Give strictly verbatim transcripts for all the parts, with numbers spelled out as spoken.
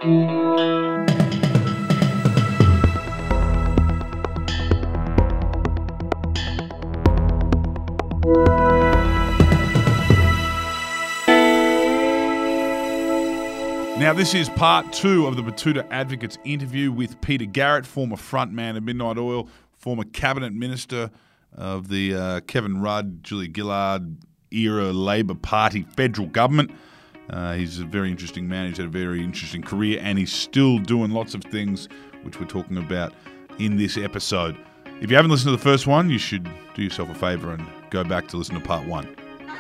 Now, this is part two of the Batuta Advocates interview with Peter Garrett, former frontman of Midnight Oil, former cabinet minister of the uh, Kevin Rudd, Julia Gillard era Labor Party federal government. Uh, he's a very interesting man. He's had a very interesting career, and he's still doing lots of things, which we're talking about in this episode. If you haven't listened to the first one, you should do yourself a favour and go back to listen to part one.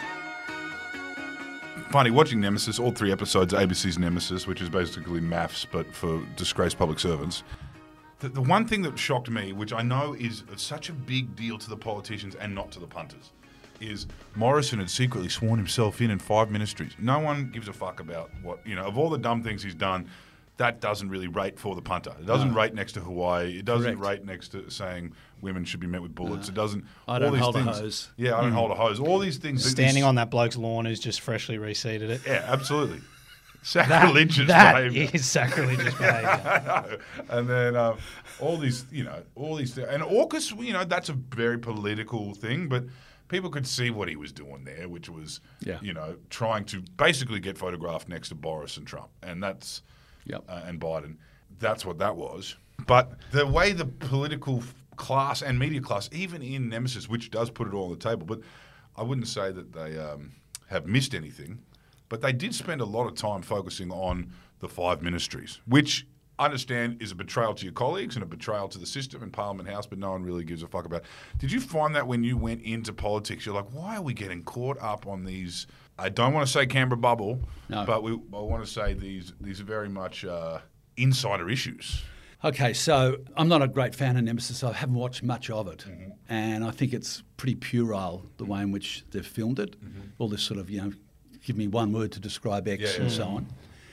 Funny, watching Nemesis, all three episodes, A B C's Nemesis, which is basically maths, but for disgraced public servants. The, the one thing that shocked me, which I know is such a big deal to the politicians and not to the punters, is Morrison had secretly sworn himself in in five ministries. No one gives a fuck about what, you know, of all the dumb things he's done, that doesn't really rate for the punter. It doesn't no. rate next to Hawaii. It doesn't Correct. rate next to saying women should be met with bullets. No. It doesn't. I don't all these hold things, a hose. Yeah, I don't mm. hold a hose. All these things. Standing these, on that bloke's lawn who's just freshly reseeded it. Yeah, absolutely. Sacrilegious that, behaviour. That is sacrilegious behaviour. I know. And then um, all these, you know, all these things. And AUKUS, you know, that's a very political thing, but people could see what he was doing there, which was, yeah. you know, trying to basically get photographed next to Boris and Trump. And that's, yep. uh, and Biden. That's what that was. But the way the political class and media class, even in Nemesis, which does put it all on the table, but I wouldn't say that they um, have missed anything, but they did spend a lot of time focusing on the five ministries, which I understand is a betrayal to your colleagues and a betrayal to the system in Parliament House, but no one really gives a fuck about it. Did you find that when you went into politics, you're like, why are we getting caught up on these, I don't want to say Canberra bubble, no. but we, I want to say these, these are very much uh, insider issues? Okay, so I'm not a great fan of Nemesis. I haven't watched much of it. Mm-hmm. And I think it's pretty puerile, the way in which they've filmed it. Mm-hmm. All this sort of, you know, give me one word to describe X yeah, and yeah. so on.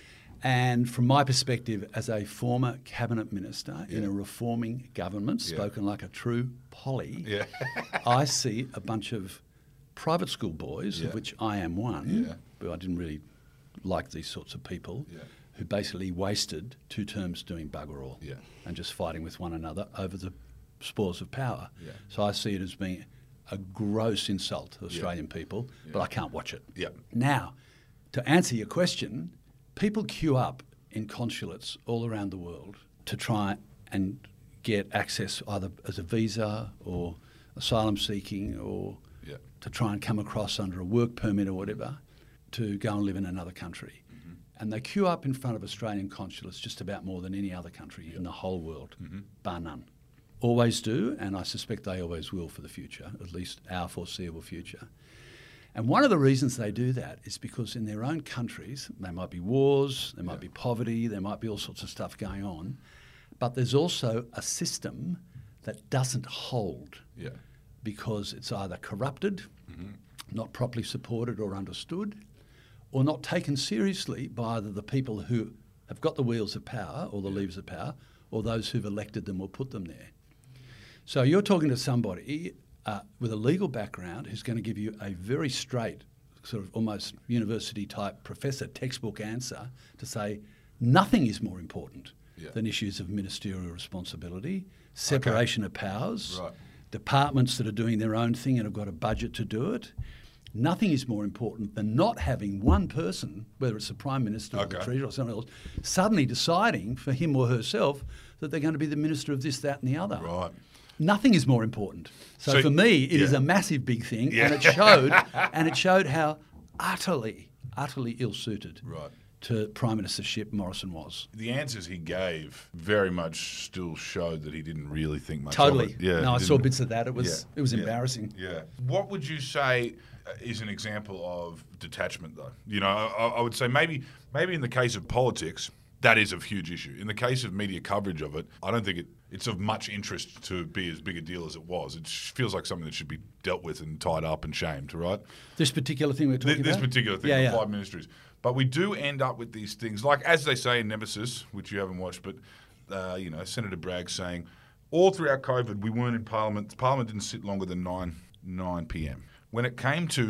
And from my perspective, as a former cabinet minister yeah. in a reforming government, yeah. spoken like a true Polly, yeah. I see a bunch of private school boys, yeah. of which I am one, yeah. but I didn't really like these sorts of people, yeah. who basically wasted two terms doing bugger all yeah. and just fighting with one another over the spoils of power. Yeah. So I see it as being a gross insult to Australian yeah. people, yeah. but I can't watch it. Yeah. Now, to answer your question, people queue up in consulates all around the world to try and get access either as a visa or asylum seeking or yeah. to try and come across under a work permit or whatever to go and live in another country. Mm-hmm. And they queue up in front of Australian consulates just about more than any other country yeah. in the whole world, mm-hmm. bar none. Always do, and I suspect they always will for the future, at least our foreseeable future. And one of the reasons they do that is because in their own countries, there might be wars, there might yeah. be poverty, there might be all sorts of stuff going on, but there's also a system that doesn't hold yeah. because it's either corrupted, mm-hmm. not properly supported or understood, or not taken seriously by either the people who have got the wheels of power or the yeah. levers of power or those who've elected them or put them there. So you're talking to somebody uh, with a legal background who's going to give you a very straight, sort of almost university-type professor textbook answer to say nothing is more important yeah. than issues of ministerial responsibility, separation okay. of powers, right. departments that are doing their own thing and have got a budget to do it. Nothing is more important than not having one person, whether it's the Prime Minister okay. or the Treasurer or someone else, suddenly deciding for him or herself that they're going to be the Minister of this, that and the other. Right. Nothing is more important. So, so for me, it yeah. is a massive big thing, yeah. and it showed, and it showed how utterly, utterly ill-suited right. to Prime Ministership Morrison was. The answers he gave very much still showed that he didn't really think much totally. of it. Yeah, no, I saw bits of that. It was yeah. it was yeah. embarrassing. Yeah. What would you say is an example of detachment, though? You know, I, I would say maybe maybe in the case of politics, that is a huge issue. In the case of media coverage of it, I don't think it, it's of much interest to be as big a deal as it was. It feels like something that should be dealt with and tied up and shamed, right? This particular thing we're talking this, about? This particular thing, yeah, the yeah. five ministries. But we do end up with these things, like, as they say in Nemesis, which you haven't watched, but, uh, you know, Senator Bragg saying, all throughout COVID, we weren't in Parliament. Parliament didn't sit longer than nine p.m. When it came to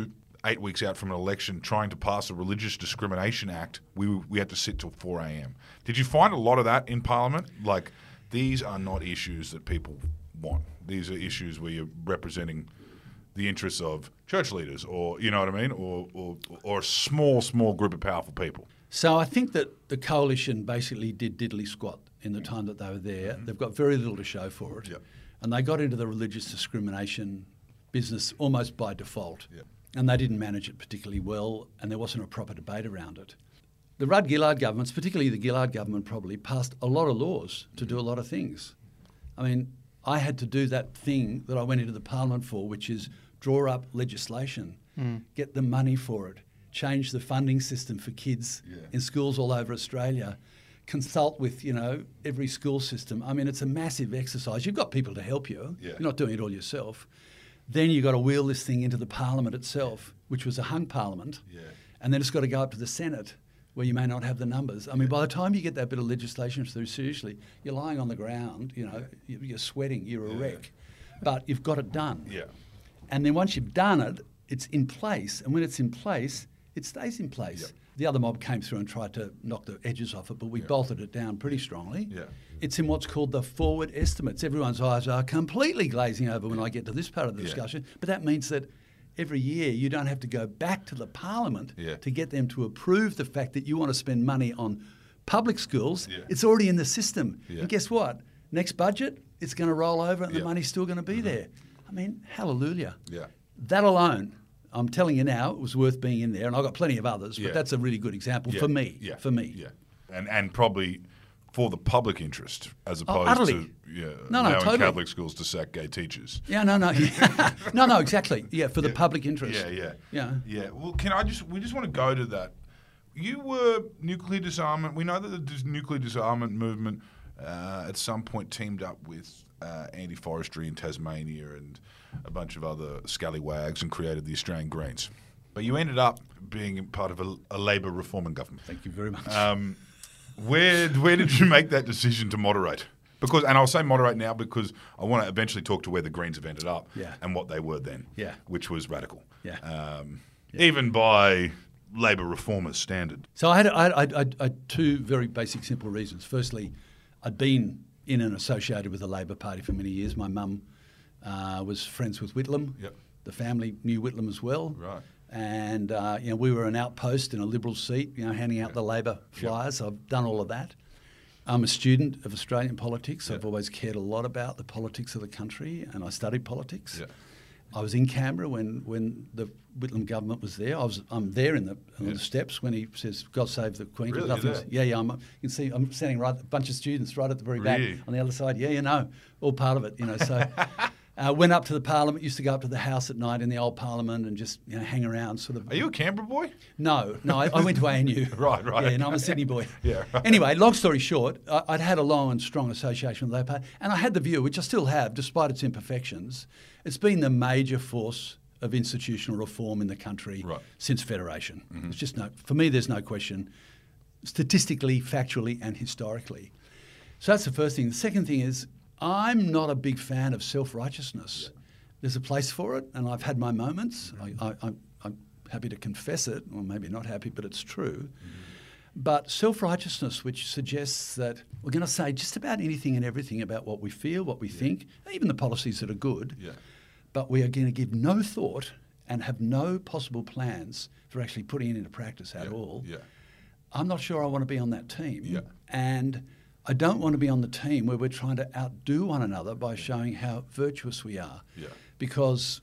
eight weeks out from an election trying to pass a Religious Discrimination Act, we we had to sit till four a.m. Did you find a lot of that in Parliament? Like, these are not issues that people want. These are issues where you're representing the interests of church leaders, or, you know what I mean, or or, or a small, small group of powerful people. So I think that the coalition basically did diddly squat in the time that they were there. Mm-hmm. They've got very little to show for it. Yep. And they got into the religious discrimination business almost by default. Yep. And they didn't manage it particularly well, and there wasn't a proper debate around it. The Rudd-Gillard governments, particularly the Gillard government, probably passed a lot of laws to do a lot of things. I mean, I had to do that thing that I went into the Parliament for, which is draw up legislation, mm. get the money for it, change the funding system for kids yeah. in schools all over Australia, consult with, you know, every school system. I mean, it's a massive exercise. You've got people to help you. Yeah. You're not doing it all yourself. Then you've got to wheel this thing into the Parliament itself, which was a hung Parliament, yeah. and then it's got to go up to the Senate, where you may not have the numbers. I mean, by the time you get that bit of legislation through, seriously, you're lying on the ground, you know, yeah. you're sweating, you're a yeah. wreck. But you've got it done. Yeah. And then once you've done it, it's in place. And when it's in place, it stays in place. Yep. The other mob came through and tried to knock the edges off it, but we yep. bolted it down pretty strongly. Yeah. It's in what's called the forward estimates. Everyone's eyes are completely glazing over when I get to this part of the yeah. discussion. But that means that every year you don't have to go back to the Parliament yeah. to get them to approve the fact that you want to spend money on public schools. Yeah. It's already in the system. Yeah. And guess what? Next budget, it's going to roll over and yeah. the money's still going to be mm-hmm. there. I mean, hallelujah. Yeah. That alone, I'm telling you now, it was worth being in there. And I've got plenty of others, but yeah. that's a really good example yeah. for me. Yeah. For me. Yeah. And and probably for the public interest, as opposed oh, to yeah, no, no, allowing totally. Catholic schools to sack gay teachers. Yeah, no, no. no, no, exactly. Yeah, for yeah. the public interest. Yeah, yeah. Yeah. Yeah. Well, can I just, we just want to go to that. You were nuclear disarmament. We know that the dis- nuclear disarmament movement uh, at some point teamed up with uh, anti-forestry in Tasmania and a bunch of other scallywags and created the Australian Greens. But you ended up being part of a, a Labor reforming government. Thank you very much. Um, where where did you make that decision to moderate? Because, and I'll say moderate now because I want to eventually talk to where the Greens have ended up yeah. and what they were then, yeah. which was radical, yeah. Um, yeah. even by Labor reformers' standard. So I had, I, I, I, I had two very basic, simple reasons. Firstly, I'd been in and associated with the Labor Party for many years. My mum uh, was friends with Whitlam. Yep. The family knew Whitlam as well. Right. And uh, you know, we were an outpost in a Liberal seat, you know, handing out yeah. the Labor flyers. Yep. I've done all of that. I'm a student of Australian politics. Yep. I've always cared a lot about the politics of the country, and I studied politics. Yep. I was in Canberra when, when the Whitlam government was there. I was I'm there in the, on yep. the steps when he says, "God save the Queen." Really? Nothing's, yeah, yeah. I'm, you can see I'm standing right, a bunch of students right at the very really? back on the other side. Yeah, you know, all part of it, you know. So. Uh, went up to the Parliament, used to go up to the House at night in the old Parliament and just, you know, hang around sort of. Are you a Canberra boy? No, no, I, I went to A N U. right, right. Yeah, and I'm a Sydney boy. yeah. Right. Anyway, long story short, I, I'd had a long and strong association with the Labor Party, and I had the view, which I still have, despite its imperfections, it's been the major force of institutional reform in the country right. since Federation. Mm-hmm. It's just no, for me, there's no question, statistically, factually, and historically. So that's the first thing. The second thing is, I'm not a big fan of self-righteousness. Yeah. There's a place for it, and I've had my moments. I, I, I'm, I'm happy to confess it, or maybe not happy, but it's true. Mm-hmm. But self-righteousness, which suggests that we're going to say just about anything and everything about what we feel, what we yeah. think, even the policies that are good, yeah. but we are going to give no thought and have no possible plans for actually putting it into practice at yeah. all. Yeah. I'm not sure I want to be on that team. Yeah. And I don't want to be on the team where we're trying to outdo one another by showing how virtuous we are. Yeah. Because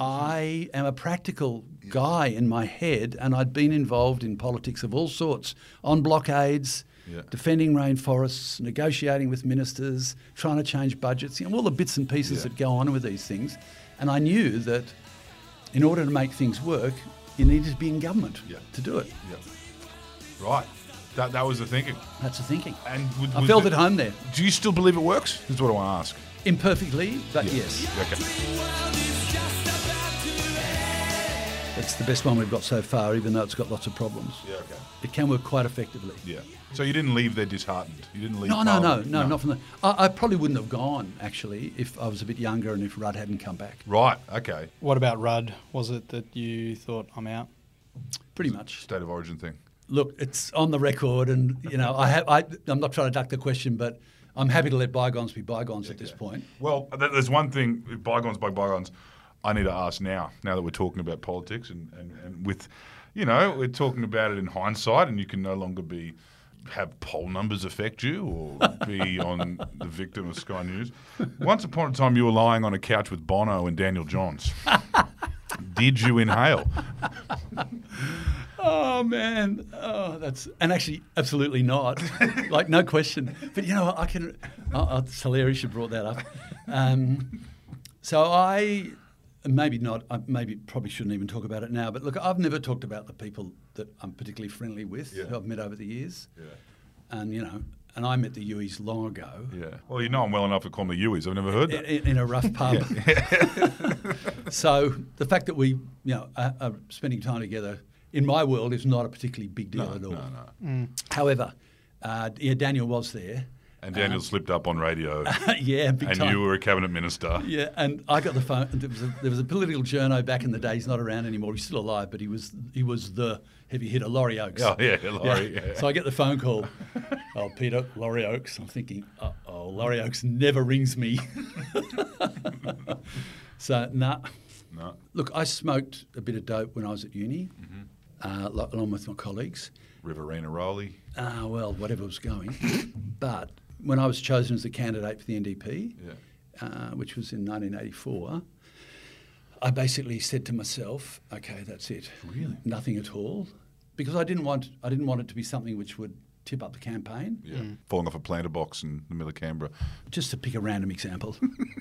I am a practical guy in my head, and I'd been involved in politics of all sorts, on blockades, yeah. defending rainforests, negotiating with ministers, trying to change budgets, you know, all the bits and pieces yeah. that go on with these things. And I knew that in order to make things work, you needed to be in government yeah. to do it. Yeah. Right. That that was the thinking. That's the thinking. And would, I felt at home there. Do you still believe it works? That's what I want to ask. Imperfectly, but yeah. yes. Okay. The It's the best one we've got so far, even though it's got lots of problems. Yeah, okay. It can work quite effectively. Yeah. So you didn't leave there disheartened? You didn't leave No, no, no, Parliament? no, not from the. I, I probably wouldn't have gone, actually, if I was a bit younger and if Rudd hadn't come back. Right, okay. What about Rudd? Was it that you thought, I'm out? Pretty much. State of origin thing. Look, it's on the record, and, you know, I have, I, I'm not trying to duck the question, but I'm happy to let bygones be bygones at this point. Well, th- there's one thing, bygones by bygones, I need to ask now, now that we're talking about politics and, and, and with, you know, we're talking about it in hindsight and you can no longer be have poll numbers affect you or be on the victim of Sky News. Once upon a time you were lying on a couch with Bono and Daniel Johns. Did you inhale? Oh, man. Oh, that's and actually, absolutely not. Like, no question. But, you know, what, I can... Oh, oh, it's hilarious you brought that up. Um, so I... Maybe not. I maybe probably shouldn't even talk about it now. But look, I've never talked about the people that I'm particularly friendly with, Yeah. who I've met over the years. Yeah. And, you know, and I met the Uis long ago. Yeah. Well, you know I'm well enough to call them the Uis. I've never heard In, that. in, in a rough pub. So the fact that we, you know, are, are spending time together in my world is not a particularly big deal No, at all. no, no. However, uh, yeah, Daniel was there. And Daniel slipped up on radio Yeah, big and time. you were a cabinet minister. Yeah, and I got the phone. There was a, there was a political journo back in the day. He's not around anymore. He's still alive, but he was he was the heavy hitter, Laurie Oakes. Oh, yeah, Laurie. Yeah. So I get the phone call. Oh, Peter, Laurie Oakes. I'm thinking, uh oh, Laurie Oakes never rings me. So, nah. No. Look, I smoked a bit of dope when I was at uni, Mm-hmm. uh, lo- along with my colleagues. Riverina Rowley. Uh, well, whatever was going. But when I was chosen as the candidate for the N D P, Yeah. uh, which was in nineteen eighty-four, I basically said to myself, "Okay, that's it. Really? Nothing at all," because I didn't want I didn't want it to be something which would tip up the campaign. Yeah. Falling off a planter box in the middle of Canberra. Just to pick a random example.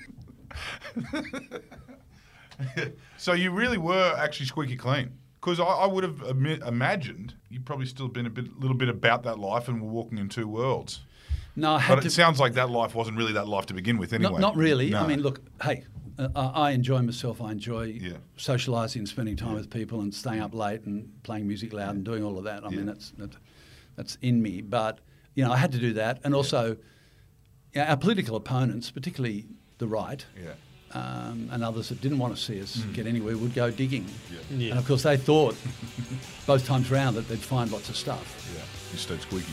So you really were actually squeaky clean. Because I, I would have admi- imagined you'd probably still been a bit, little bit about that life and were walking in two worlds. No, I had But to. it sounds like that life wasn't really that life to begin with anyway. Not, not really. No. I mean, look, hey, uh, I I enjoy myself. I enjoy Yeah. socialising and spending time with people and staying up late and playing music loud and doing all of that. I Yeah. mean, that's that, that's in me. But, you know, I had to do that. And also, you know, our political opponents, particularly the right, Yeah. um, and others that didn't want to see us get anywhere, would go digging. Yeah. Yeah. And, of course, they thought both times round that they'd find lots of stuff. Yeah. You stayed squeaky.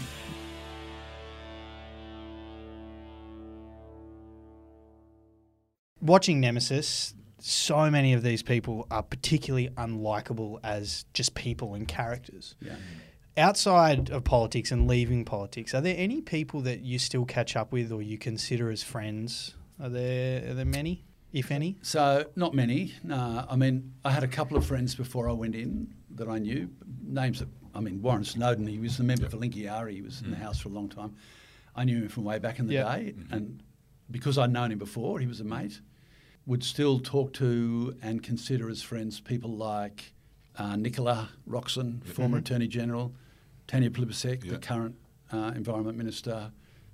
Watching Nemesis, so many of these people are particularly unlikable as just people and characters. Yeah. Outside of politics and leaving politics, are there any people that you still catch up with or you consider as friends? Are there are there many, if any? So, not many. No, I mean, I had a couple of friends before I went in that I knew. Names that, I mean, Warren Snowden, he was the member for Linkiari. He was in the House for a long time. I knew him from way back in the Yep. day. And because I'd known him before, he was a mate. Would still talk to and consider as friends people like uh, Nicola Roxon, former Attorney General, Tanya Plibersek, Yeah. the current uh, Environment Minister,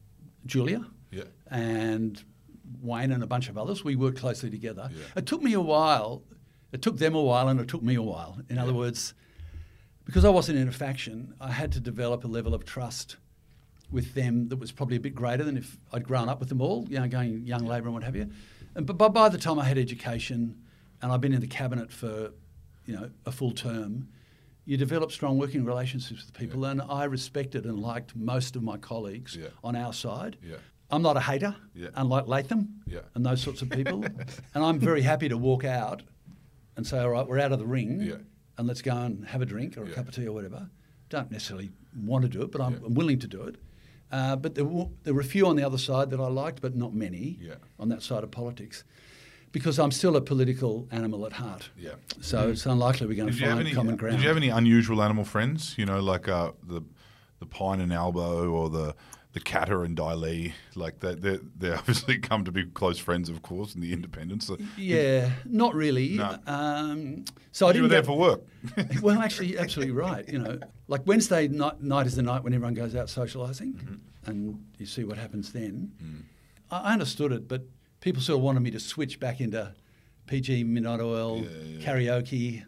Julia, Yeah. and Wayne and a bunch of others. We worked closely together. Yeah. It took me a while. It took them a while and it took me a while. In other words, because I wasn't in a faction, I had to develop a level of trust with them that was probably a bit greater than if I'd grown up with them all, you know, going young Labor and what have you. And but by, by the time I had education and I'd been in the cabinet for, you know, a full term, you develop strong working relationships with people. And I respected and liked most of my colleagues Yeah. on our side. Yeah. I'm not a hater, Yeah. unlike Latham Yeah. and those sorts of people. And I'm very happy to walk out and say, all right, we're out of the ring Yeah. and let's go and have a drink or a Yeah. cup of tea or whatever. Don't necessarily want to do it, but I'm, Yeah. I'm willing to do it. Uh, but there were, there were a few on the other side that I liked, but not many Yeah. on that side of politics. Because I'm still a political animal at heart. Yeah. So it's unlikely we're going Did to you, have find any, common ground. did you have any unusual animal friends? You know, like uh, the the pine and albo or the the catter and Daily, like that. They they obviously come to be close friends, of course, in the independents. So Yeah, not really. No. Um, so I you didn't were there get- for work. Well, actually, absolutely right. You know, like Wednesday night, night is the night when everyone goes out socialising, Mm-hmm. and you see what happens then. Mm. I, I understood it, but people sort of wanted me to switch back into P G Midnight Oil, Yeah, yeah. karaoke, you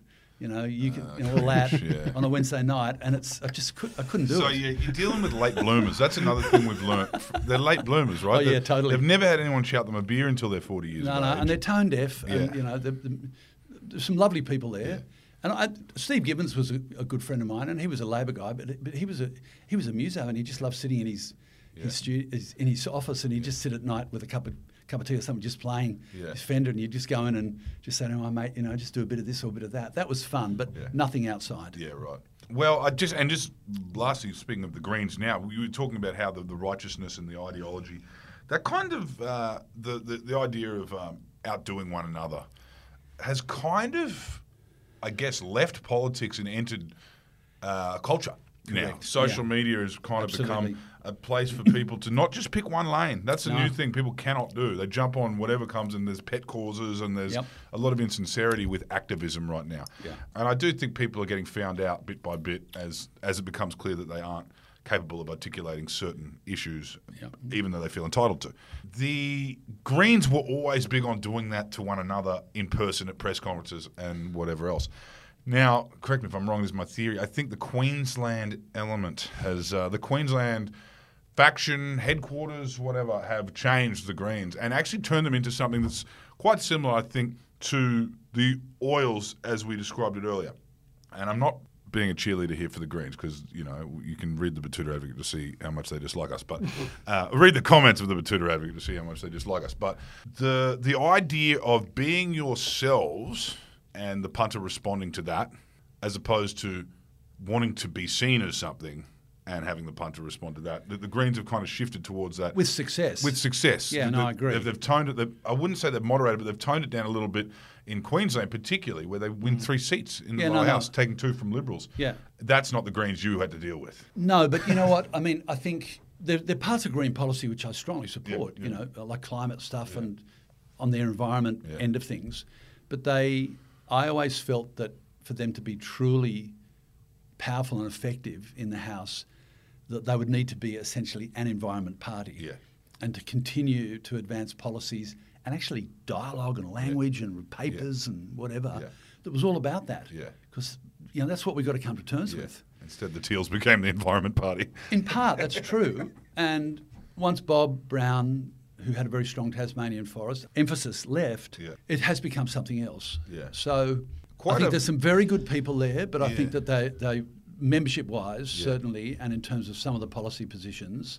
You know, you could you know, all that yeah. on a Wednesday night, and it's I just could, I couldn't do So it. yeah, you're dealing with late bloomers. That's another thing we've learnt. They're late bloomers, right? Oh, yeah, They've- totally. They've never had anyone shout them a beer until they're forty years No, of no, age. and they're tone deaf, and Yeah. you know, the, the, there's some lovely people there. Yeah. And I, Steve Gibbons was a, a good friend of mine, and he was a Labor guy, but but he was a he was a muso, and he just loved sitting in his Yeah. his, stu- his in his office, and he'd just sit at night with a cup of cup of tea or something, just playing Yeah. his Fender, and you'd just go in and just say, "No, mate, you know, just do a bit of this or a bit of that." That was fun, but Yeah. nothing outside. Yeah, right. Well, I just and just lastly, speaking of the Greens, now you were talking about how the, the righteousness and the ideology, that kind of uh, the, the the idea of um, outdoing one another, has kind of, I guess, left politics and entered uh, culture. Now, Correct. social Yeah. media has kind of Absolutely. become a place for people to not just pick one lane. That's a No. new thing people cannot do. They jump on whatever comes, and there's pet causes, and there's Yep. a lot of insincerity with activism right now. Yeah. And I do think people are getting found out bit by bit as as it becomes clear that they aren't capable of articulating certain issues, Yep. even though they feel entitled to. The Greens were always big on doing that to one another in person at press conferences and whatever else. Now, correct me if I'm wrong, this is my theory. I think the Queensland element has, uh, the Queensland faction, headquarters, whatever, have changed the Greens and actually turned them into something that's quite similar, I think, to the Oils as we described it earlier. And I'm not being a cheerleader here for the Greens because, you know, you can read the Batuta Advocate to see how much they dislike us. But uh, read the comments of the Batuta Advocate to see how much they dislike us. But the the idea of being yourselves and the punter responding to that, as opposed to wanting to be seen as something and having the punter respond to that, the, the Greens have kind of shifted towards that. With success. With success. Yeah, no, They've- I agree. They've, they've toned it. They've, I wouldn't say they've moderated, but they've toned it down a little bit in Queensland, particularly, where they win three seats in Mm. Yeah, the no, lower no. house, taking two from Liberals. Yeah. That's not the Greens you had to deal with. No, but you know what? I mean, I think there, there are parts of green policy which I strongly support, Yeah, you yeah. know, like climate stuff and on their environment Yeah. end of things. But they, I always felt that for them to be truly powerful and effective in the House, that they would need to be essentially an environment party. Yeah. And to continue to advance policies and actually dialogue and language and papers and whatever Yeah. that was all about that. Yeah. Because, you know, that's what we've got to come to terms Yeah. with. Instead, the Teals became the Environment Party. In part, that's true. And once Bob Brown, who had a very strong Tasmanian forest emphasis, left, Yeah. it has become something else. Yeah. So Quite I think a- there's some very good people there, but I Yeah. think that they, they membership-wise, Yeah. certainly, and in terms of some of the policy positions,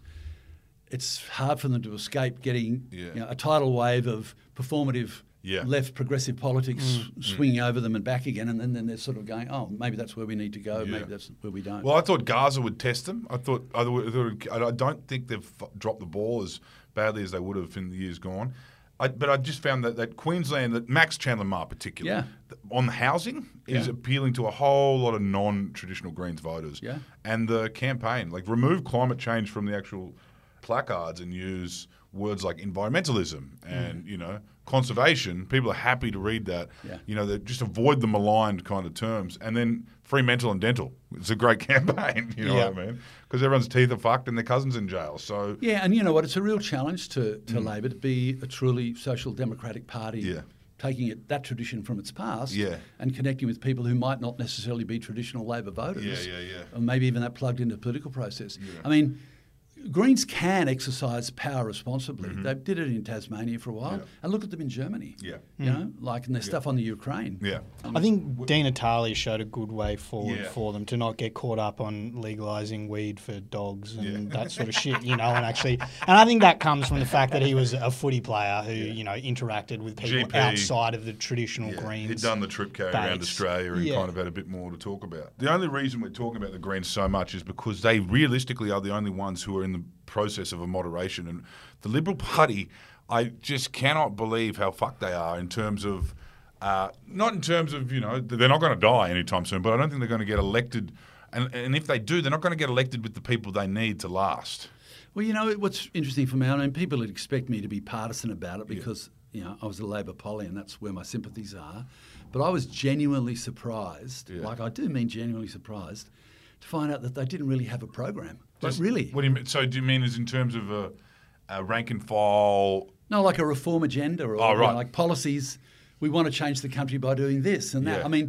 it's hard for them to escape getting Yeah. you know, a tidal wave of performative Yeah. left progressive politics swinging over them and back again, and then, then they're sort of going, oh, maybe that's where we need to go, Yeah. maybe that's where we don't. Well, I thought Gaza would test them. I thought, I thought I don't think they've f- dropped the ball as badly as they would have in the years gone. I, but I just found that, that Queensland, that Max Chandler-Mar particularly, Yeah. on housing is Yeah. appealing to a whole lot of non-traditional Greens voters. Yeah. And the campaign, like remove climate change from the actual placards and use words like environmentalism and, you know, conservation. People are happy to read that. Yeah. You know, they just avoid the maligned kind of terms. And then free mental and dental. It's a great campaign, you know Yeah. what I mean? Because everyone's teeth are fucked and their cousin's in jail. So, Yeah, and you know what? It's a real challenge to, to Labor to be a truly social democratic party, Mm. Yeah. taking it that tradition from its past Yeah. and connecting with people who might not necessarily be traditional Labor voters. Yeah, yeah, yeah. Or maybe even that plugged into the political process. Yeah. I mean, Greens can exercise power responsibly. They did it in Tasmania for a while. Mm-hmm. Yeah. And look at them in Germany. Yeah. You know, like, and their stuff on the Ukraine. yeah. I think Dina Talley showed a good way forward Yeah. for them to not get caught up on legalising weed for dogs and Yeah. that sort of shit, you know, and actually, and I think that comes from the fact that he was a footy player who, you know, interacted with people G P. outside of the traditional Yeah, Greens. he'd done the trip carry around base. Australia and Yeah. kind of had a bit more to talk about. The only reason we're talking about the Greens so much is because they realistically are the only ones who are in the process of a moderation. And the Liberal Party, I just cannot believe how fucked they are in terms of, uh, not in terms of, you know, they're not going to die anytime soon, but I don't think they're going to get elected. And, and if they do, they're not going to get elected with the people they need to last. Well, you know, what's interesting for me, I mean, people would expect me to be partisan about it because, you know, I was a Labor poly and that's where my sympathies are. But I was genuinely surprised, Yeah. like I do mean genuinely surprised, to find out that they didn't really have a program. Like, Just- really? What do you mean? So do you mean as in terms of a, a rank and file? No, like a reform agenda or Oh, you know, right. like policies. We want to change the country by doing this and that. Yeah. I mean,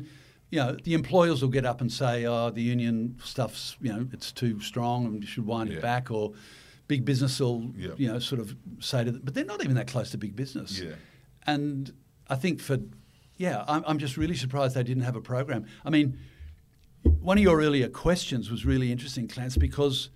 you know, the employers will get up and say, oh, the union stuff's, you know, it's too strong and you should wind Yeah. it back, or big business will, Yeah. you know, sort of say to them, but they're not even that close to big business. Yeah. And I think for, yeah, I'm, I'm just really surprised they didn't have a program. I mean, one of your earlier questions was really interesting, Clance, because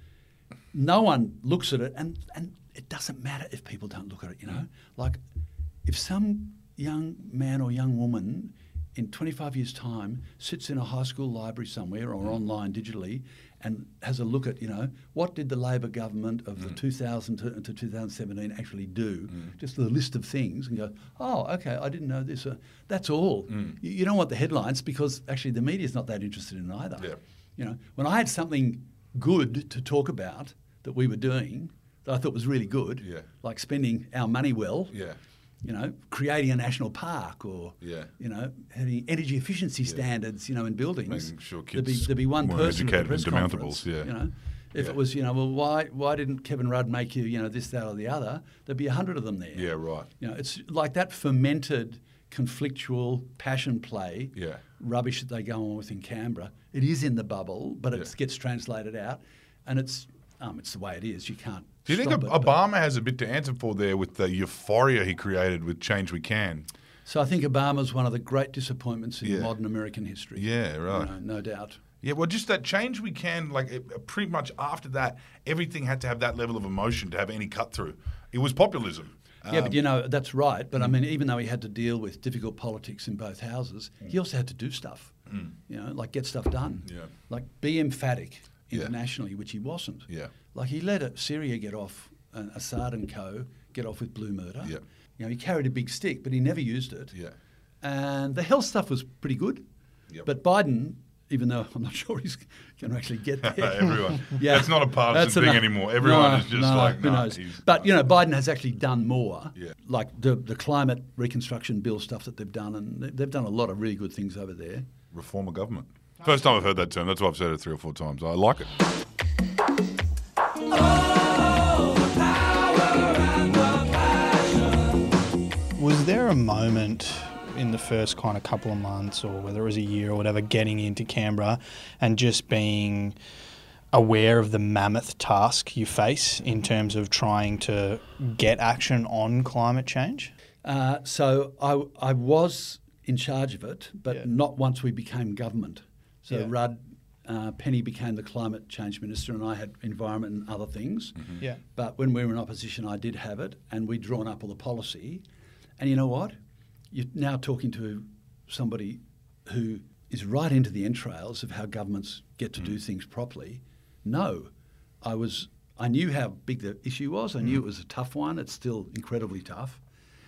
no one looks at it, and, and it doesn't matter if people don't look at it, you know. Like, if some young man or young woman in twenty-five years' time sits in a high school library somewhere or online digitally and has a look at, you know, what did the Labor government of the two thousand to, to two thousand seventeen actually do, just a list of things, and go, oh, okay, I didn't know this. Uh, that's all. You, you don't want the headlines, because actually the media's not that interested in either. Yeah. You know, when I had something good to talk about that we were doing that I thought was really good, Yeah. like spending our money well, Yeah. you know, creating a national park, or, Yeah. you know, having energy efficiency standards, you know, in buildings. Making sure there'd be, kids there'd be one weren't person at the educated press in conference, demountables, yeah. you know. If Yeah. it was, you know, well, why why didn't Kevin Rudd make you, you know, this, that, or the other? There'd be a hundred of them there. Yeah, right. You know, it's like that fermented, conflictual passion play Yeah. rubbish that they go on with in Canberra. It is in the bubble, but it Yeah. gets translated out, and it's um, it's the way it is. You can't. Do you think stop Ob- it, but- Obama has a bit to answer for there with the euphoria he created with Change We Can? So I think Obama's one of the great disappointments in Yeah. modern American history. Yeah, You right. know, no doubt. Yeah, well, just that Change We Can, like it, pretty much after that, everything had to have that level of emotion to have any cut through. It was populism. Yeah, Um, but you know, that's right. But I mm. mean, even though he had to deal with difficult politics in both houses, he also had to do stuff. You know, like get stuff done. Mm. Yeah. Like be emphatic Yeah. internationally, which he wasn't. Yeah. Like he let uh, Syria get off, uh, Assad and co. get off with blue murder. Yeah. You know, he carried a big stick, but he never used it. Yeah. And the health stuff was pretty good. Yep. But Biden, even though I'm not sure he's going to actually get there. Everyone. That's not a partisan That's thing enough. anymore. Everyone No, is just no, like, who nah, knows? he's- But, you know, Biden has actually done more. Yeah. Like the, the climate reconstruction bill stuff that they've done, and they- they've done a lot of really good things over there. Reform of government. First time I've heard that term. That's why I've said it three or four times. I like it. Was there a moment in the first kind of couple of months, or whether it was a year or whatever, getting into Canberra and just being aware of the mammoth task you face in terms of trying to get action on climate change? Uh, so I, I was in charge of it, but Yeah. not once we became government. So Yeah. Rudd, uh, Penny became the climate change minister, and I had environment and other things. Yeah. But when we were in opposition, I did have it, and we'd drawn up all the policy. And you know what? You're now talking to somebody who is right into the entrails of how governments get to do things properly. No, I was. I knew how big the issue was. I knew it was a tough one. It's still incredibly tough.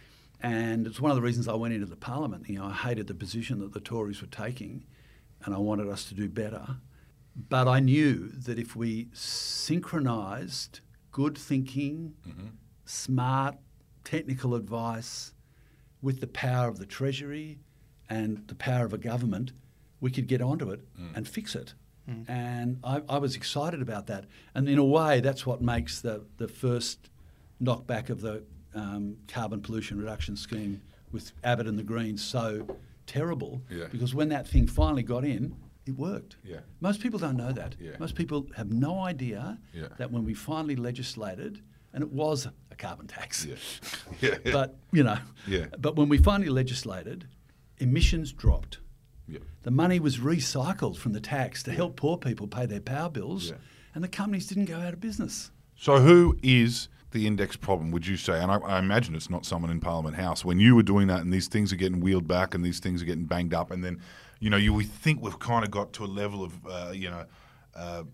And it's one of the reasons I went into the parliament. You know, I hated the position that the Tories were taking, and I wanted us to do better. But I knew that if we synchronised good thinking, smart, technical advice with the power of the Treasury and the power of a government, we could get onto it and fix it. And I, I was excited about that. And in a way, that's what makes the, the first knockback of the um, carbon pollution reduction scheme with Abbott and the Greens so terrible. Yeah. Because when that thing finally got in, it worked. Yeah. Most people don't know that. Yeah. Most people have no idea Yeah. that when we finally legislated, and it was a carbon tax, Yeah. Yeah. yeah. but, you know, Yeah. but when we finally legislated, emissions dropped. Yeah. The money was recycled from the tax to help poor people pay their power bills, Yeah. and the companies didn't go out of business. So who is the index problem, would you say? And I, I imagine it's not someone in Parliament House. When you were doing that and these things are getting wheeled back and these things are getting banged up, and then, you know, you we think we've kind of got to a level of, uh, you know, uh,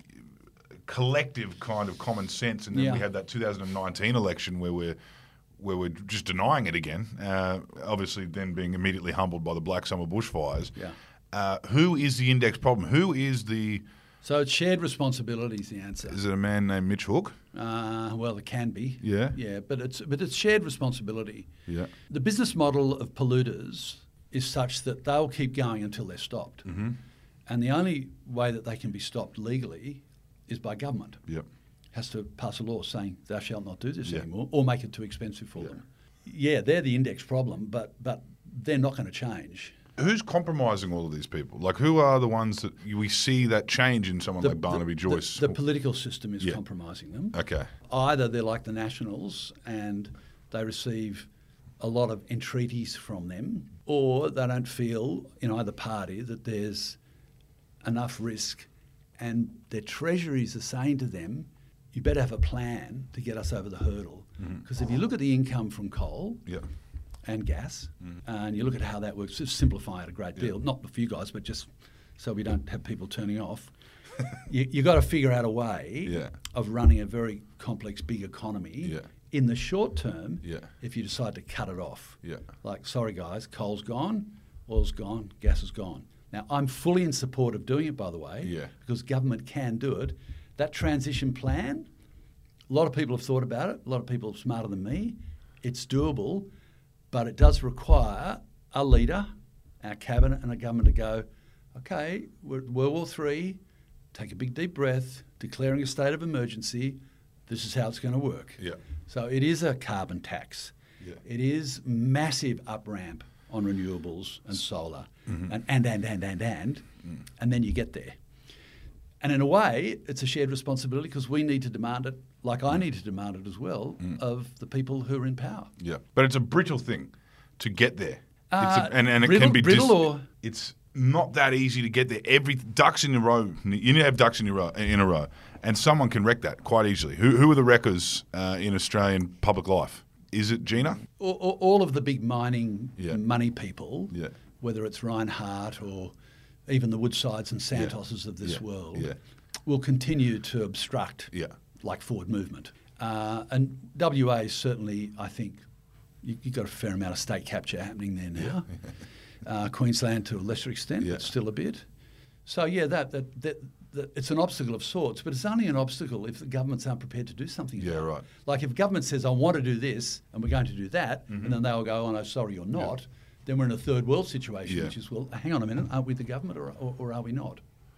collective kind of common sense, and then Yeah. we had that two thousand nineteen election where we're where we're just denying it again, uh, obviously then being immediately humbled by the Black Summer bushfires. Yeah. Uh, who is the index problem? Who is the... So it's shared responsibility is the answer. Is it a man named Mitch Hook? Uh, well, it can be. Yeah. Yeah, but it's but it's shared responsibility. Yeah. The business model of polluters is such that they'll keep going until they're stopped. Mm-hmm. And the only way that they can be stopped legally is by government. Yep. Has to pass a law saying thou shalt not do this Yeah. anymore, or make it too expensive for Yeah. them. Yeah, they're the index problem, but but they're not going to change. Who's compromising all of these people? Like, who are the ones that we see that change in someone like Barnaby Joyce? The, the political system is Yeah. compromising them. Okay. Either they're like the Nationals and they receive a lot of entreaties from them, or they don't feel in either party that there's enough risk, and their treasuries are saying to them, you better have a plan to get us over the hurdle. Because if you look at the income from coal Yeah. and gas, and you look at how that works, just simplify it a great deal, not for you guys, but just so we don't have people turning off. you you got to figure out a way Yeah. of running a very complex, big economy Yeah. in the short term Yeah. if you decide to cut it off. Yeah. Like, sorry guys, coal's gone, oil's gone, gas is gone. Now, I'm fully in support of doing it, by the way, Yeah. because government can do it. That transition plan, a lot of people have thought about it, a lot of people are smarter than me. It's doable, but it does require a leader, our cabinet and a government to go, okay, we're at World War Three, take a big deep breath, declaring a state of emergency, this is how it's going to work. Yeah. So it is a carbon tax. Yeah. It is massive up ramp on renewables and solar, Mm-hmm. and, and, and, and, and, and, Mm. and then you get there. And in a way, it's a shared responsibility because we need to demand it, like I need to demand it as well, Mm. of the people who are in power. Yeah. But it's a brittle thing to get there. Uh, it's a, and, and it brittle- can be brittle or- it's not that easy to get there. Every ducks in a row. You need to have ducks in a row. In a row, and someone can wreck that quite easily. Who who are the wreckers uh, in Australian public life? Is it Gina? All, all- all of the big mining Yeah. money people, Yeah. whether it's Reinhardt or even the Woodsides and Santoses of this Yeah. world, Yeah. will continue to obstruct Yeah. like forward movement. Uh, and W A is certainly, I think, you, you've got a fair amount of state capture happening there now. uh, Queensland to a lesser extent, Yeah. but still a bit. So yeah, that, that that that it's an obstacle of sorts, but it's only an obstacle if the governments aren't prepared to do something about Yeah, it. right. Like if government says, I want to do this and we're going to do that, and then they'll go, oh no, sorry, you're not, then we're in a third world situation, Yeah. which is, well, hang on a minute, aren't we the government or, or, or are we not?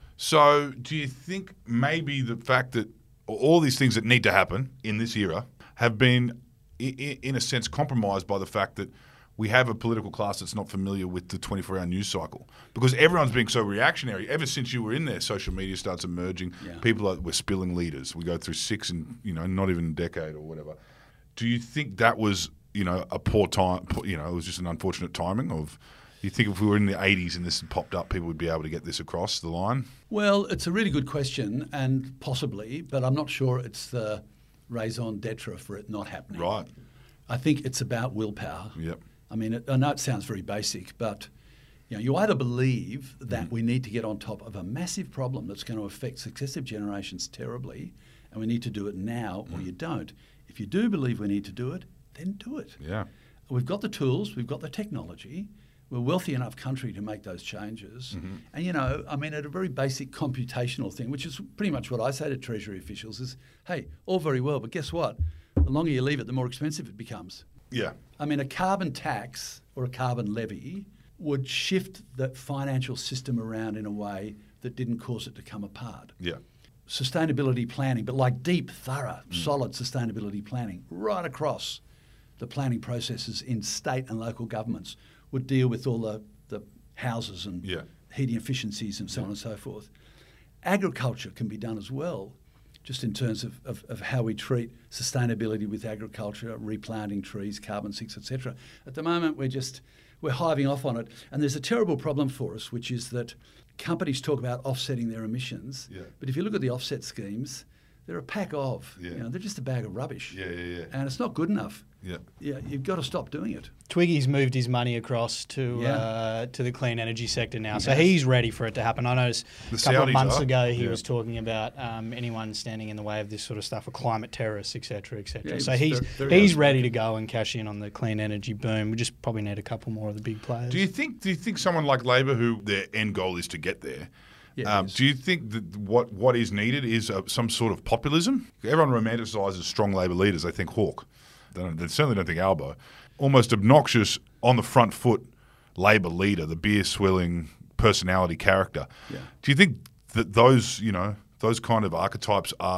So, do you think maybe the fact that all these things that need to happen in this era have been, i- i- in a sense, compromised by the fact that we have a political class that's not familiar with the twenty-four hour news cycle? Because everyone's being so reactionary. Ever since you were in there, social media starts emerging. Yeah. People are we're spilling leaders. We go through six in, you know, not even a decade or whatever. Do you think that was, you know, a poor time? You know, it was just an unfortunate timing of. You think if we were in the eighties and this had popped up, people would be able to get this across the line? Well, it's a really good question, and possibly, but I'm not sure it's the raison d'etre for it not happening. Right. I think it's about willpower. Yep. I mean, it, I know it sounds very basic, but you know, you either believe that we need to get on top of a massive problem that's going to affect successive generations terribly, and we need to do it now, or you don't. If you do believe we need to do it, then do it. Yeah. We've got the tools, we've got the technology. We're a wealthy enough country to make those changes. Mm-hmm. And, you know, I mean, at a very basic computational thing, which is pretty much what I say to Treasury officials is, hey, all very well, but guess what? The longer you leave it, the more expensive it becomes. Yeah. I mean, a carbon tax or a carbon levy would shift the financial system around in a way that didn't cause it to come apart. Yeah. Sustainability planning, but like deep, thorough, solid sustainability planning right across the planning processes in state and local governments would deal with all the, the houses and Yeah. heating efficiencies and so on and so forth. Agriculture can be done as well, just in terms of, of, of how we treat sustainability with agriculture, replanting trees, carbon sinks, et cetera. At the moment, we're just we're hiving off on it, and there's a terrible problem for us, which is that companies talk about offsetting their emissions, Yeah. but if you look at the offset schemes, they're a pack of. Yeah. You know, they're just a bag of rubbish. Yeah, yeah, yeah. And it's not good enough. Yeah. Yeah, you've got to stop doing it. Twiggy's moved his money across to Yeah. uh, to the clean energy sector now, He so has. he's ready for it to happen. I noticed The a couple of Saudis months are. ago he Yeah. was talking about um, anyone standing in the way of this sort of stuff, or climate terrorists, et cetera, et cetera. Yeah, he so was he's very- very he's outspoken. ready to go and cash in on the clean energy boom. We just probably need a couple more of the big players. Do you think? Do you think someone like Labor, who their end goal is to get there, Yeah, um, it is. do you think that what what is needed is uh, some sort of populism? Everyone romanticises strong Labor leaders. They think Hawke. They, don't, they certainly don't think Albo. Almost obnoxious, on the front foot Labor leader, the beer swilling personality character. Yeah. Do you think that those you know those kind of archetypes are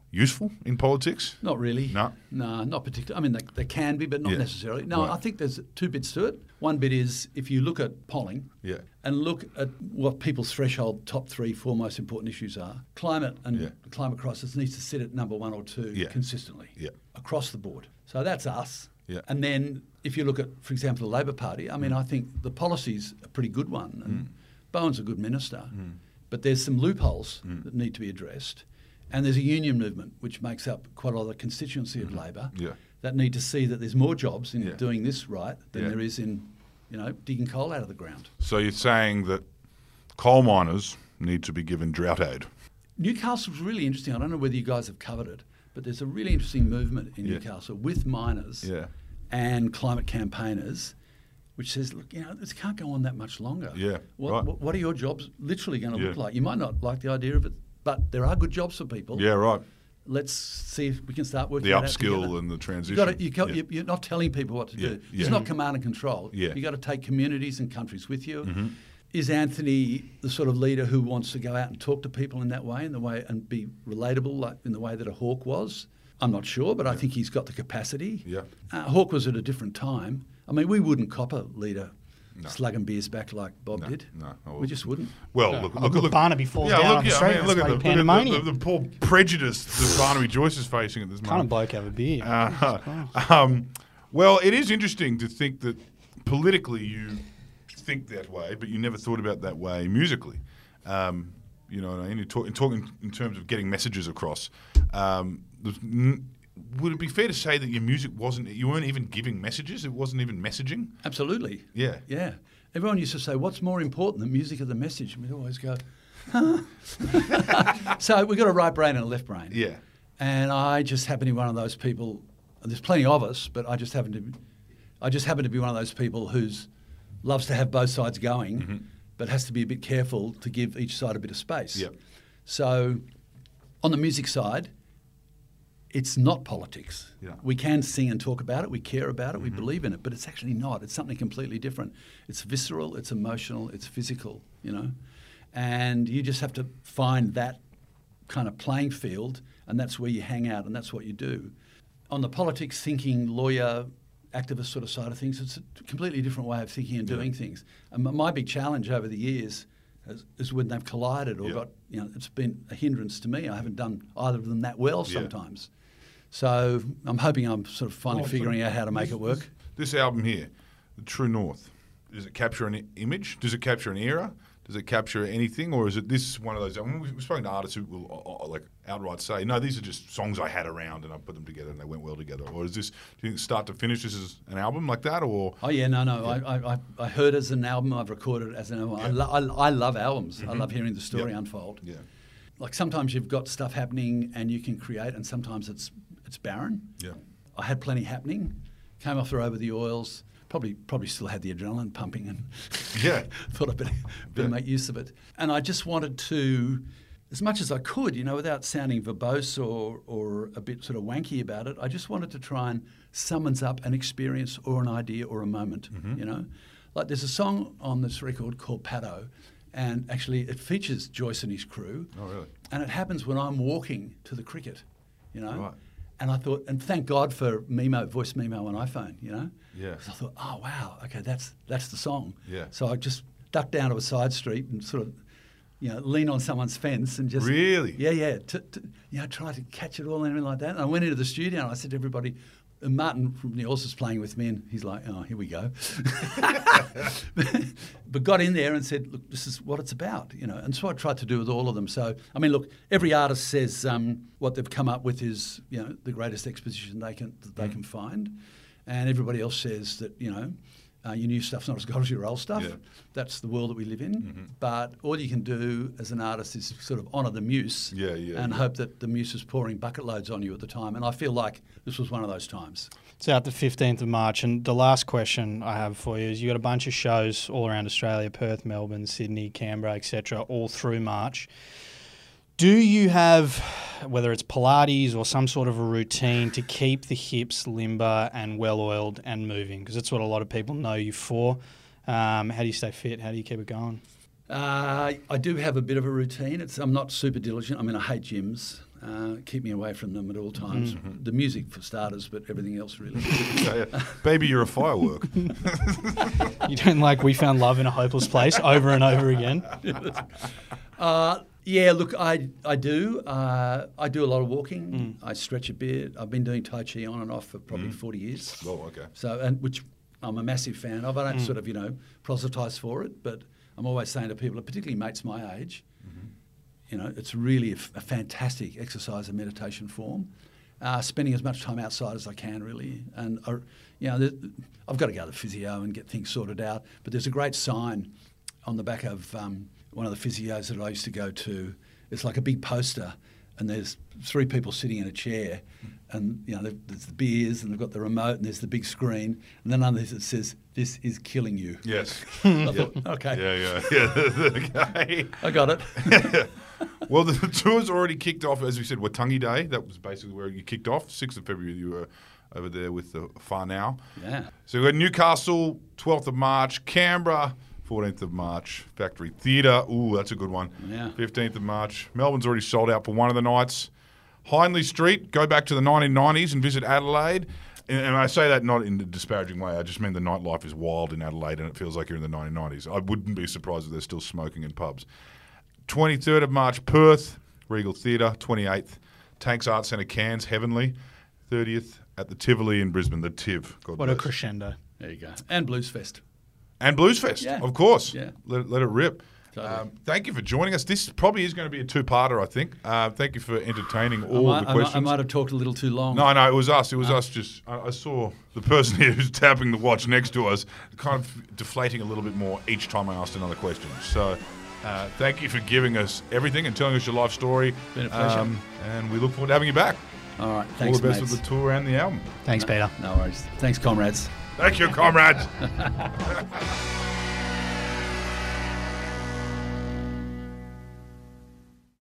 useful in politics? Not really. No? No, not particularly. I mean, they, they can be, but not Yeah. necessarily. No, Right. I think there's two bits to it. One bit is if you look at polling Yeah. and look at what people's threshold top three, four most important issues are, climate and Yeah. the climate crisis needs to sit at number one or two Yeah. consistently Yeah. across the board. So that's us. Yeah. And then if you look at, for example, the Labor Party, I mean, I think the policy's a pretty good one. And Mm. Bowen's a good minister. But there's some loopholes Mm. that need to be addressed. And there's a union movement, which makes up quite a lot of the constituency of Labor, Yeah. that need to see that there's more jobs in Yeah. doing this right than Yeah. there is in, you know, digging coal out of the ground. So you're saying that coal miners need to be given drought aid? Newcastle's really interesting. I don't know whether you guys have covered it, but there's a really interesting movement in Yeah. Newcastle with miners Yeah. and climate campaigners, which says, look, you know, this can't go on that much longer. Yeah, What, right. what, what are your jobs literally going to Yeah. look like? You might not like the idea of it, but there are good jobs for people. Yeah, right. Let's see if we can start working The that out upskill together. and the You transition. got to, you got, Yeah. you- You're not telling people what to Yeah, do. yeah. It's not command and control. Yeah. You got to take communities and countries with you. Mm-hmm. Is Anthony the sort of leader who wants to go out and talk to people in that way, in the way and be relatable, like in the way that a Hawke was? I'm not sure, but I think he's got the capacity. Yeah. Uh, Hawke was at a different time. I mean, we wouldn't cop a leader No. slugging beers back like Bob No, did. no, I we wouldn't. just wouldn't. Well, No. look, Oh, look, look, look. Barnaby falls yeah, down look, on the yeah, street. I mean, It's look at bloody the, look at the, pandemonium. the, the poor prejudice that Barnaby Joyce is facing at this Can't a moment. bloke have a beer? Uh, um, well, it is interesting to think that politically you think that way, but you never thought about that way musically. Um, you know, and you talk, in talking in terms of getting messages across. Um, there's n- would it be fair to say that your music wasn't? You weren't even giving messages. It wasn't even messaging. Absolutely. Yeah. Yeah. Everyone used to say, what's more important, the music or the message? And we'd always go, huh? So we've got a right brain and a left brain. Yeah. And I just happen to be one of those people. There's plenty of us, but I just happen to, I just happen to be one of those people who's loves to have both sides going, Mm-hmm. but has to be a bit careful to give each side a bit of space. Yep. So, on the music side, it's not politics. Yeah. We can sing and talk about it. We care about it. We believe in it, but it's actually not. It's something completely different. It's visceral. It's emotional. It's physical. You know, and you just have to find that kind of playing field, and that's where you hang out, and that's what you do. On the politics, thinking, lawyer, activist sort of side of things, it's a completely different way of thinking and doing things. And my- my big challenge over the years is, is when they've collided or Yeah. got, you know, it's been a hindrance to me. I haven't done either of them that well Yeah. sometimes. So I'm hoping I'm sort of finally Well, figuring out how to make this- it work. This album here, The True North, does it capture an i- image? Does it capture an era? Does it capture anything, or is it this one of those? I mean, we've spoken to artists who will uh, uh, like outright say, "No, these are just songs I had around and I put them together and they went well together." Or is this? Do you think start to finish this is an album like that, or Oh yeah, no, no. I, I, I- I heard it as an album. I've recorded it as an album. I, lo- I, I love albums. I love hearing the story Yeah. unfold. yeah, Like sometimes you've got stuff happening and you can create, and sometimes it's it's barren. yeah, I had plenty happening. Came off the Over the Oils. Probably probably still had the adrenaline pumping, and Yeah. thought I'd better, better Yeah. make use of it. And I just wanted to, as much as I could, you know, without sounding verbose or or a bit sort of wanky about it, I just wanted to try and summons up an experience or an idea or a moment. Mm-hmm. You know, like there's a song on this record called Paddo, and actually it features Joyce and his crew. Oh, really? And it happens when I'm walking to the cricket, you know. Right. And I thought, and thank God for Memo, voice Memo on iPhone, you know. Yeah. 'Cause I thought, oh wow, okay, that's that's the song. Yeah. So I just ducked down to a side street and sort of, you know, lean on someone's fence and just Really? yeah, yeah, to, to, you know, try to catch it all and everything like that. And I went into the studio and I said to everybody, and Martin from the Oils was playing with me, and he's like, oh, here we go. But got in there and said, look, this is what it's about, you know. And so I tried to do with all of them. So, I mean, look, every artist says um, what they've come up with is, you know, the greatest exposition they can that they Mm. can find. And everybody else says that, you know, uh, your new stuff's not as good as your old stuff. Yeah. That's the world that we live in. Mm-hmm. But all you can do as an artist is sort of honour the muse Yeah, yeah, and yeah. hope that the muse is pouring bucket loads on you at the time. And I feel like this was one of those times. It's out the fifteenth of March, and the last question I have for you is: you got a bunch of shows all around Australia, Perth, Melbourne, Sydney, Canberra, et cetera, all through March. Do you have, whether it's Pilates or some sort of a routine to keep the hips limber and well-oiled and moving? Because that's what a lot of people know you for. Um, how do you stay fit? How do you keep it going? Uh, I do have a bit of a routine. It's, I'm not super diligent. I mean, I hate gyms. Uh, keep me away from them at all times. Mm-hmm. The music for starters, but everything else really. So, uh, baby, you're a firework. You don't like We Found Love in a Hopeless Place over and over again? uh, yeah, look, I I do. Uh, I do a lot of walking. I stretch a bit. I've been doing Tai Chi on and off for probably forty years. Oh, okay. So, and which I'm a massive fan of. I don't sort of, you know, proselytise for it, but I'm always saying to people, particularly mates my age, you know, it's really a, f- a fantastic exercise and meditation form. Uh, spending as much time outside as I can, really. And, uh, you know, the, I've got to go to the physio and get things sorted out. But there's a great sign on the back of um, one of the physios that I used to go to. It's like a big poster, and there's three people sitting in a chair, and, you know, there's the beers, and they've got the remote, and there's the big screen, and then underneath it says, "This is killing you." Yes. I thought, okay, Yeah, yeah, yeah. Okay. I got it. Well, the tour's already kicked off, as we said, Waitangi Day. That was basically where you kicked off. sixth of February, you were over there with the Far Now. Yeah. So we got Newcastle, twelfth of March, Canberra, fourteenth of March, Factory Theatre. Ooh, that's a good one. Yeah. fifteenth of March. Melbourne's already sold out for one of the nights. Hindley Street, go back to the nineteen nineties and visit Adelaide. And, and I say that not in a disparaging way. I just mean the nightlife is wild in Adelaide and it feels like you're in the nineteen nineties. I wouldn't be surprised if they're still smoking in pubs. twenty-third of March, Perth, Regal Theatre. twenty-eighth, Tanks Arts Centre, Cairns, Heavenly. thirtieth, at the Tivoli in Brisbane, the Tiv. God What a bless. crescendo. There you go. And Blues Fest. And Blues Fest, Yeah. of course. Yeah. Let, let it rip. Totally. Um, thank you for joining us. This probably is going to be a two-parter, I think. Uh, thank you for entertaining I all might, the I might- questions. I might have talked a little too long. No, no, it was us. It was us. Just I, I saw the person here who's tapping the watch next to us, kind of deflating a little bit more each time I asked another question. So, uh, thank you for giving us everything and telling us your life story. Been a pleasure. and we look forward to having you back. All right. Thanks, all the best mates. with the tour and the album. Thanks, Peter. No worries. Thanks, comrades. Thank you, comrades.